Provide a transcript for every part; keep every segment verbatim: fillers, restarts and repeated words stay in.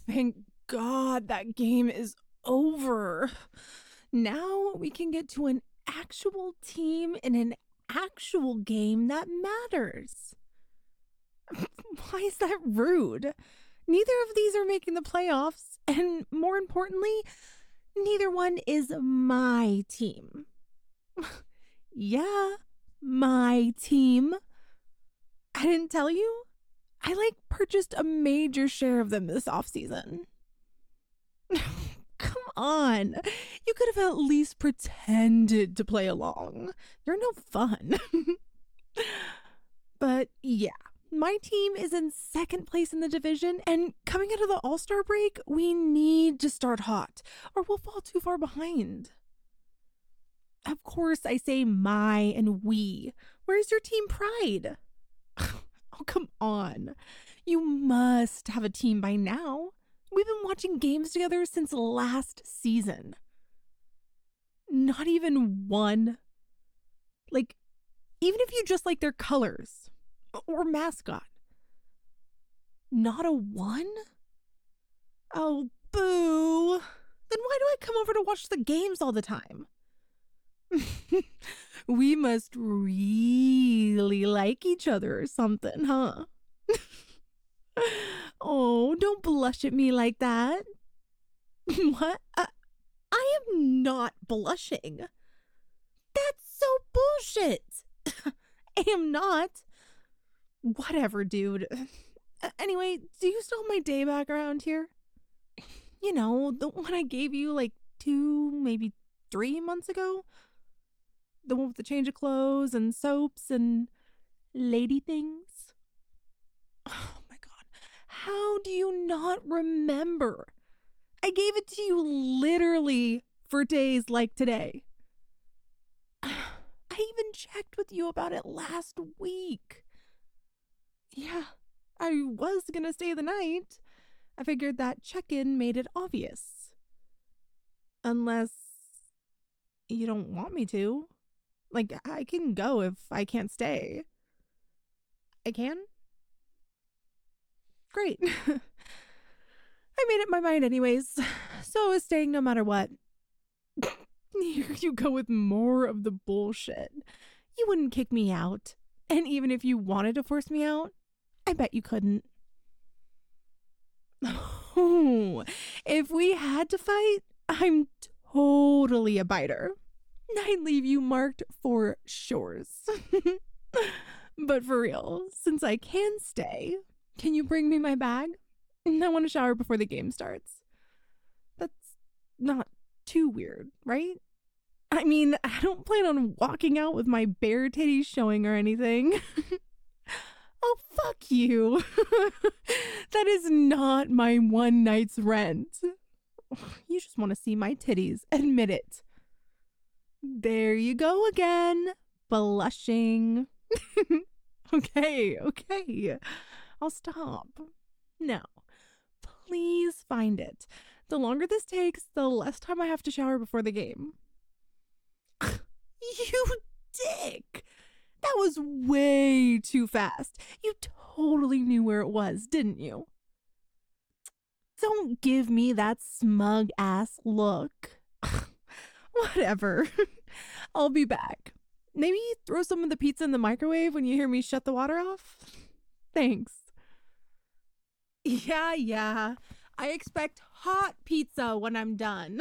Thank God that game is over. Now we can get to an actual team in an actual game that matters. Why is that rude? Neither of these are making the playoffs, and more importantly, neither one is my team. Yeah, my team. I didn't tell you? I like purchased a major share of them this offseason. Come on. You could have at least pretended to play along. You're no fun. But yeah, my team is in second place in the division, and coming out of the All-Star break, we need to start hot, or we'll fall too far behind. Of course, I say my and we. Where's your team pride? Oh, come on. You must have a team by now. We've been watching games together since last season. Not even one. Like, even if you just like their colors or mascot. Not a one? Oh, boo. Then why do I come over to watch the games all the time? We must really like each other or something, huh? Oh, don't blush at me like that. What? Uh, I am not blushing. That's so bullshit. I am not. Whatever, dude. Anyway, do you still have my day back around here? You know, the one I gave you like two, maybe three months ago? The one with the change of clothes and soaps and lady things? Oh my god. How do you not remember? I gave it to you literally for days like today. I even checked with you about it last week. Yeah, I was gonna stay the night. I figured that check-in made it obvious. Unless you don't want me to. Like, I can go if I can't stay. I can? Great. I made up my mind anyways, so I was staying no matter what. Here you go with more of the bullshit. You wouldn't kick me out. And even if you wanted to force me out, I bet you couldn't. Oh, if we had to fight, I'm totally a biter. I'd leave you marked for shores. But for real, since I can stay, can you bring me my bag? I want to shower before the game starts. That's not too weird, right? I mean, I don't plan on walking out with my bare titties showing or anything. Oh, fuck you. That is not my one night's rent. You just want to see my titties. Admit it. There you go again. Blushing. Okay, okay. I'll stop. No. Please find it. The longer this takes, the less time I have to shower before the game. You dick! That was way too fast. You totally knew where it was, didn't you? Don't give me that smug ass look. Whatever. I'll be back. Maybe throw some of the pizza in the microwave when you hear me shut the water off? Thanks. Yeah, yeah. I expect hot pizza when I'm done.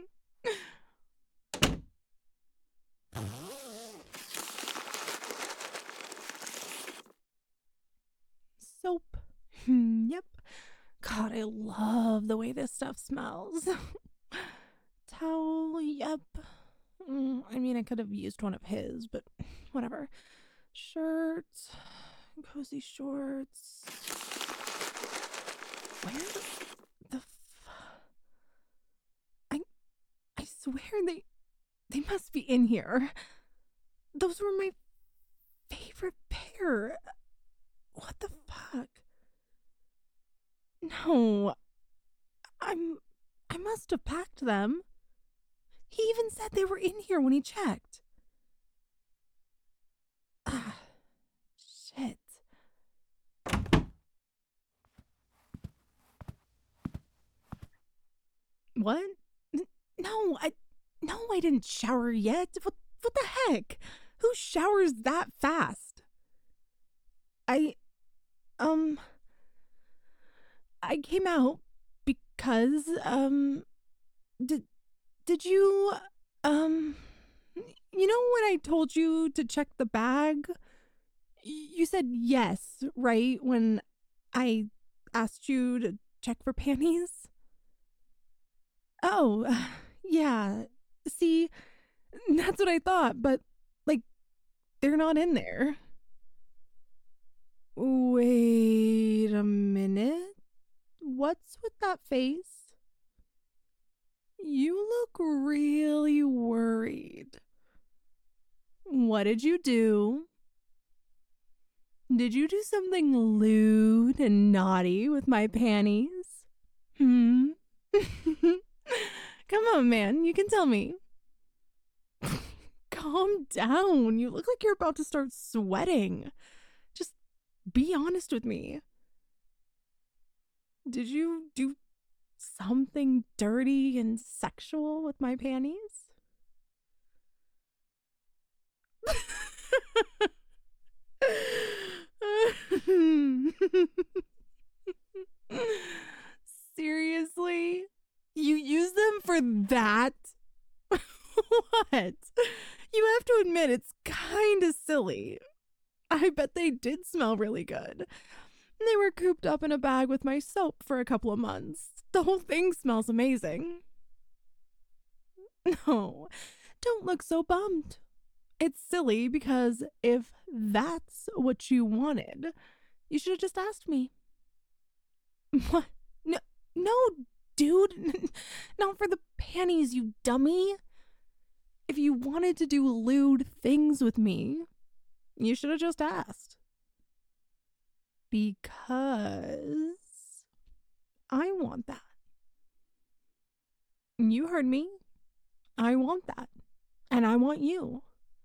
Soap. Yep. God, I love the way this stuff smells. Towel, yep. Mm, I mean, I could have used one of his, but whatever. Shirt, cozy shorts. Where the f- I I swear they they must be in here. Those were my favorite pair. What the fuck? No. I'm I must have packed them. He even said they were in here when he checked. Ah, shit. What? N- No, I no, I didn't shower yet. What what the heck? Who showers that fast? I um I came out because um did did you um you know when I told you to check the bag? Y- You said yes, right? When I asked you to check for panties? Oh, yeah. See, that's what I thought, but like they're not in there. Wait a minute. What's with that face? You look really worried. What did you do? Did you do something lewd and naughty with my panties? Hmm? Come on, man. You can tell me. Calm down. You look like you're about to start sweating. Just be honest with me. Did you do something dirty and sexual with my panties? Seriously? You use them for that? What? You have to admit it's kind of silly. I bet they did smell really good. They were cooped up in a bag with my soap for a couple of months. The whole thing smells amazing. No, don't look so bummed. It's silly because if that's what you wanted, you should have just asked me. What? No, no, dude. Not for the panties, you dummy. If you wanted to do lewd things with me, you should have just asked. Because I want that. You heard me. I want that. And I want you.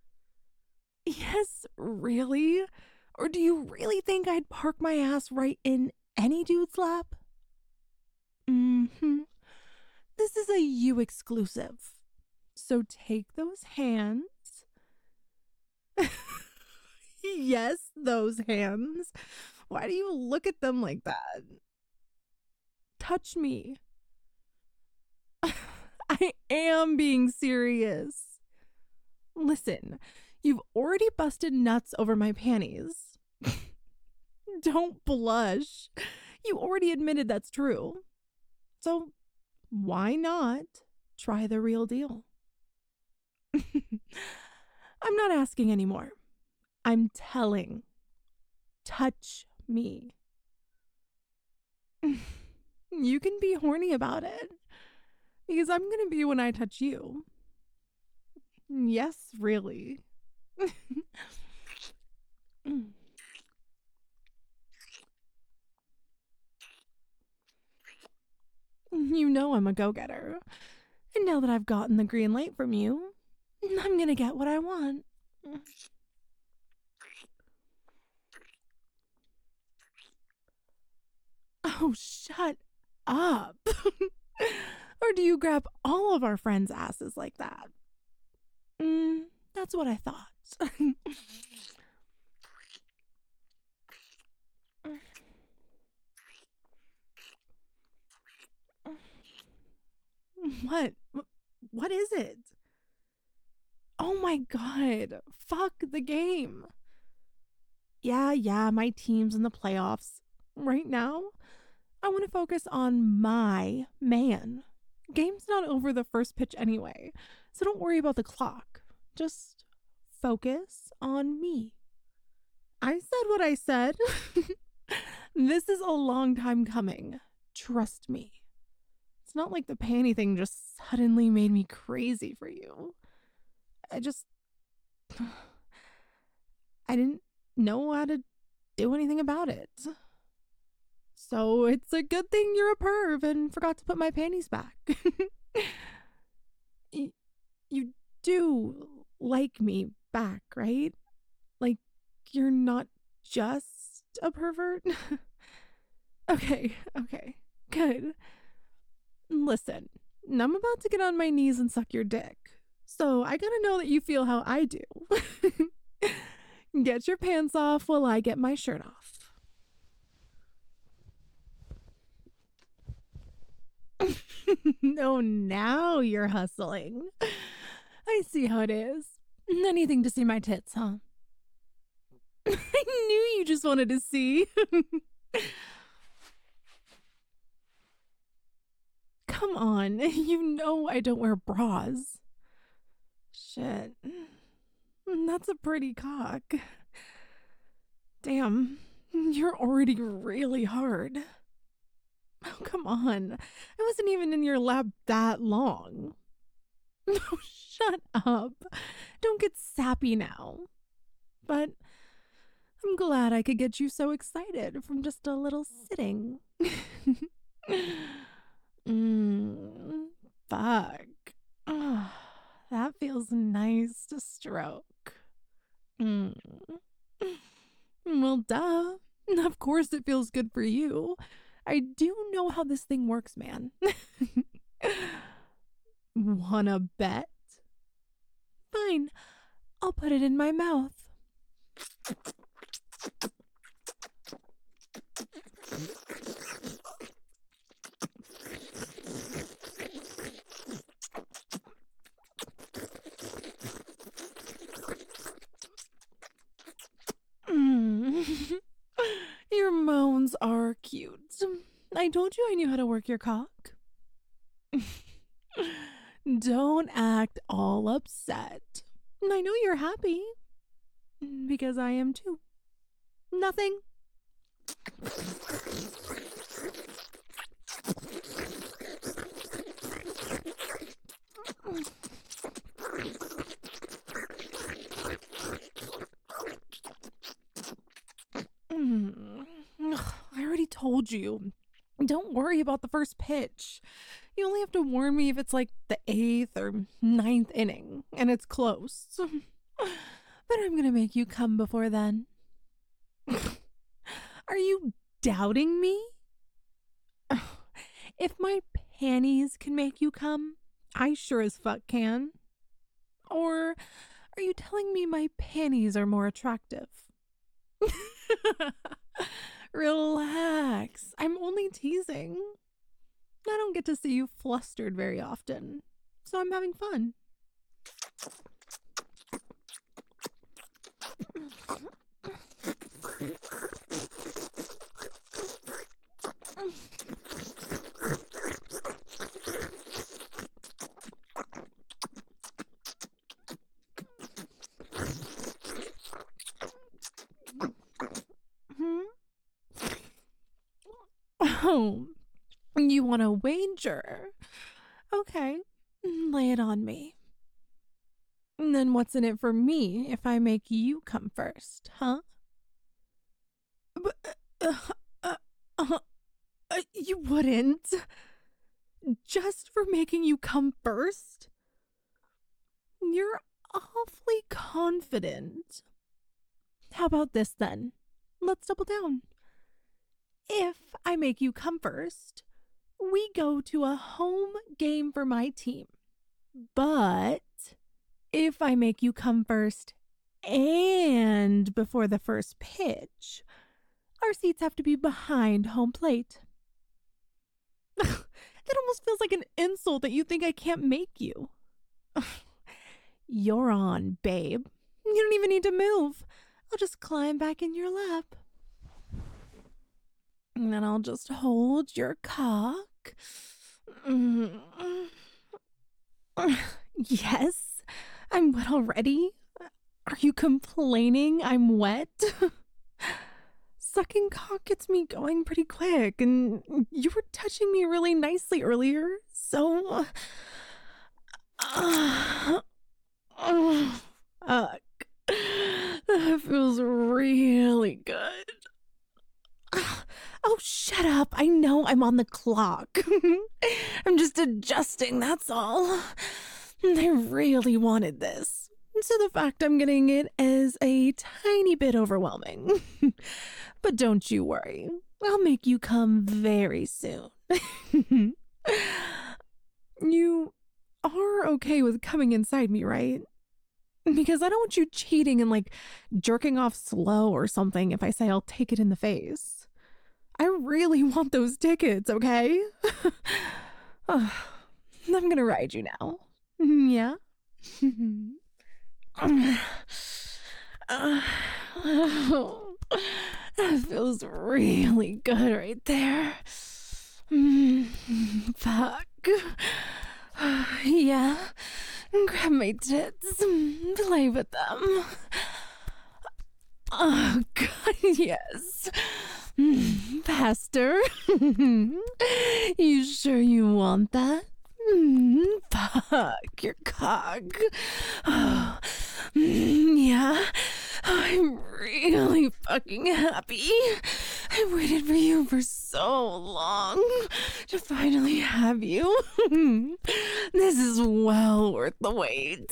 Yes, really? Or do you really think I'd park my ass right in any dude's lap? Mm-hmm. This is a you exclusive. So take those hands. Yes, those hands. Why do you look at them like that? Touch me. I am being serious. Listen, you've already busted nuts over my panties. Don't blush. You already admitted that's true. So why not try the real deal? I'm not asking anymore. I'm telling. Touch me. You can be horny about it. Because I'm going to be when I touch you. Yes, really. You know I'm a go-getter. And now that I've gotten the green light from you, I'm going to get what I want. Oh, shut up. Or do you grab all of our friends' asses like that? Mm, that's what I thought. What? What is it? Oh my god. Fuck the game. Yeah, yeah, my team's in the playoffs. Right now, I want to focus on my man. Game's not over the first pitch anyway, so don't worry about the clock. Just focus on me. I said what I said. This is a long time coming. Trust me. It's not like the panty thing just suddenly made me crazy for you. I just. I didn't know how to do anything about it. So it's a good thing you're a perv and forgot to put my panties back. Y- you do like me back, right? Like, you're not just a pervert? Okay, okay, good. Listen, I'm about to get on my knees and suck your dick. So I gotta know that you feel how I do. Get your pants off while I get my shirt off. Oh, now you're hustling. I see how it is. Anything to see my tits, huh? I knew you just wanted to see. Come on, you know I don't wear bras. Shit. That's a pretty cock. Damn, you're already really hard. Oh, come on. I wasn't even in your lab that long. No, shut up. Don't get sappy now. But I'm glad I could get you so excited from just a little sitting. Mmm, fuck. Oh, that feels nice to stroke. Mm. Well, duh. Of course it feels good for you. I do know how this thing works, man. Wanna bet? Fine. I'll put it in my mouth. Mm. Your moans are cute. I told you I knew how to work your cock. Don't act all upset. I know you're happy. Because I am too. Nothing. I already told you. Don't worry about the first pitch. You only have to warn me if it's like the eighth or ninth inning and it's close. But I'm gonna make you come before then. Are you doubting me? If my panties can make you come, I sure as fuck can. Or are you telling me my panties are more attractive? Relax. I'm only teasing. I don't get to see you flustered very often, so I'm having fun. Oh, you want a wager? Okay, lay it on me. And then what's in it for me if I make you come first, huh? But, uh, uh, uh, uh, you wouldn't. Just for making you come first? You're awfully confident. How about this then? Let's double down. If I make you come first, we go to a home game for my team. But if I make you come first and before the first pitch, our seats have to be behind home plate. That almost feels like an insult that you think I can't make you. You're on, babe. You don't even need to move. I'll just climb back in your lap. And then I'll just hold your cock. Mm. Yes, I'm wet already. Are you complaining I'm wet? Sucking cock gets me going pretty quick, and you were touching me really nicely earlier, so... Uh, uh, uh, that feels really good. Oh, shut up. I know I'm on the clock. I'm just adjusting, that's all. I really wanted this. So the fact I'm getting it is a tiny bit overwhelming. But don't you worry. I'll make you come very soon. You You are okay with coming inside me, right? Because I don't want you cheating and like jerking off slow or something if I say I'll take it in the face. I really want those tickets, okay? Oh, I'm gonna ride you now. Yeah? Uh, oh, that feels really good right there. Mm, fuck. Yeah. Grab my tits. Play with them. Oh, God, yes. Mm, faster. You sure you want that? Mm, fuck your cock. Oh, mm, yeah. I'm really fucking happy. I waited for you for so long to finally have you. This is well worth the wait.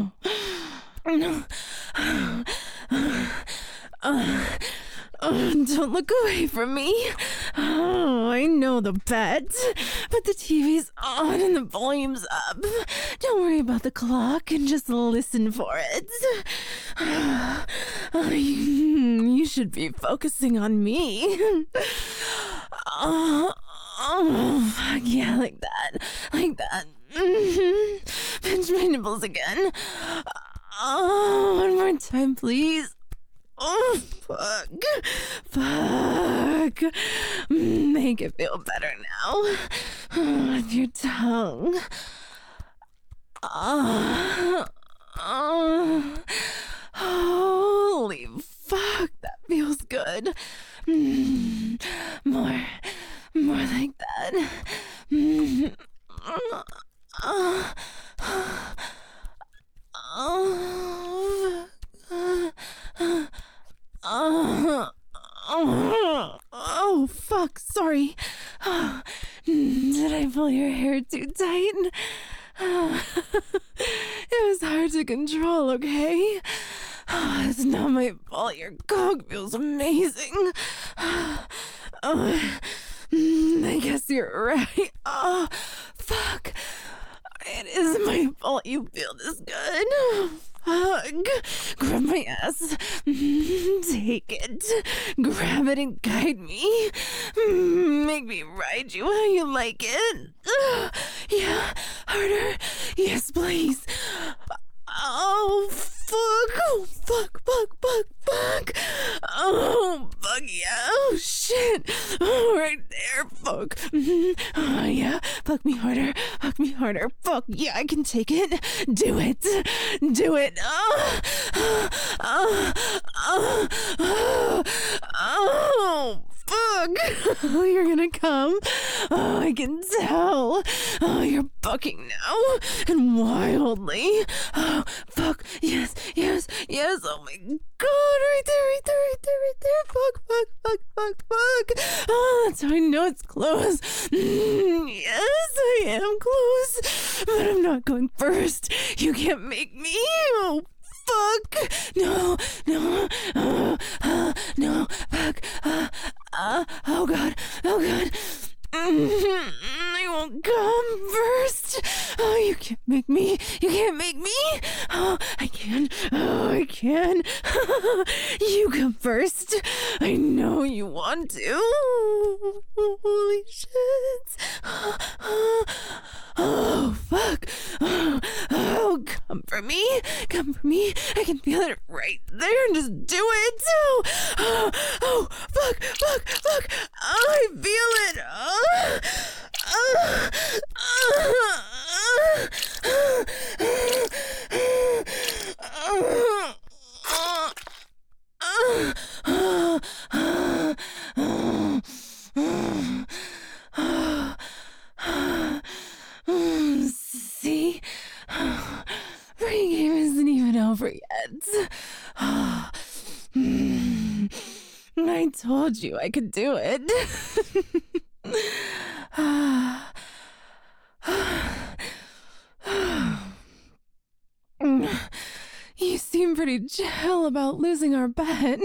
Uh, uh, don't look away from me. Oh, I know the bet, but the T V's on and the volume's up. Don't worry about the clock and just listen for it. Uh, you, you should be focusing on me. Oh, oh, fuck yeah, like that, like that. Mm-hmm. Pinch my nipples again. Oh, one more time, please. Oh, fuck. Fuck. Make it feel better now. With your tongue. Oh, oh, holy fuck, that feels good. Mm, more, more like that. Mm, uh, uh, oh, uh, uh, uh, oh, oh, fuck, sorry. Oh, did I pull your hair too tight? Oh, it was hard to control, okay? Oh, it's not my fault. Your cock feels amazing. Oh, I guess you're right. Oh, fuck. It is my fault you feel this good. Fuck. Grab my ass. Take it. Grab it and guide me. Make me ride you how you like it. Yeah, harder. Yes, please. Oh, fuck. Oh, fuck, fuck, fuck, fuck. Oh, fuck, yeah. Oh, shit. Oh, right there. Fuck. Mm-hmm. Oh, yeah. Fuck me harder. Fuck me harder. Fuck, yeah, I can take it. Do it. Do it. Oh, oh, oh, oh, oh, oh. Fuck! Oh, you're gonna come. Oh, I can tell. Oh, you're bucking now. And wildly. Oh, fuck. Yes, yes, yes. Oh my god. Right there, right there, right there, right there. Fuck, fuck, fuck, fuck, fuck. Oh, that's how I know it's close. Mm, yes, I am close. But I'm not going first. You can't make me. Oh, fuck! No, no, uh, uh, no, fuck, uh, uh, oh god, oh god. Mm, I won't come first. Oh, you can't make me. You can't make me. Oh, I can. Oh, I can. You come first. I know you want to. Holy shit. Oh, fuck. Oh, oh, come for me. Come for me. I can feel it right there. Just do it. Oh, oh, oh fuck, fuck, fuck. Oh, I feel it. Oh. Uh, See? Pregame isn't even over yet. I told you I could do it. You seem pretty chill about losing our bet.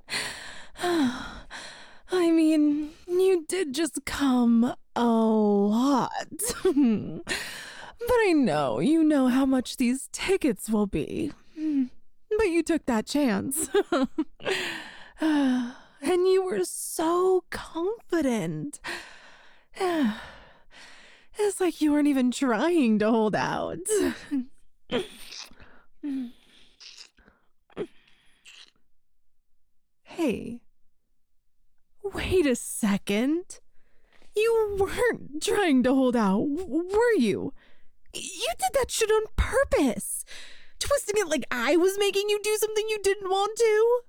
I mean, you did just come a lot. But I know you know how much these tickets will be. But you took that chance. And you were so confident. It's like you weren't even trying to hold out. Hey, wait a second. You weren't trying to hold out, were you? You did that shit on purpose. Twisting it like I was making you do something you didn't want to.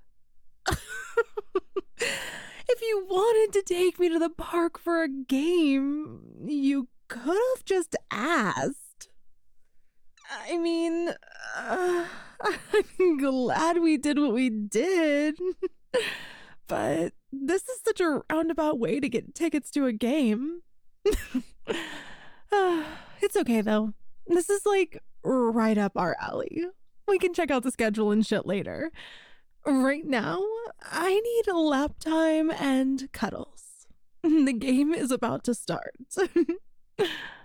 If you wanted to take me to the park for a game, you could have just asked. I mean, uh, I'm glad we did what we did. But this is such a roundabout way to get tickets to a game. uh, it's okay, though. This is like right up our alley. We can check out the schedule and shit later. Right now, I need lap time and cuddles. The game is about to start.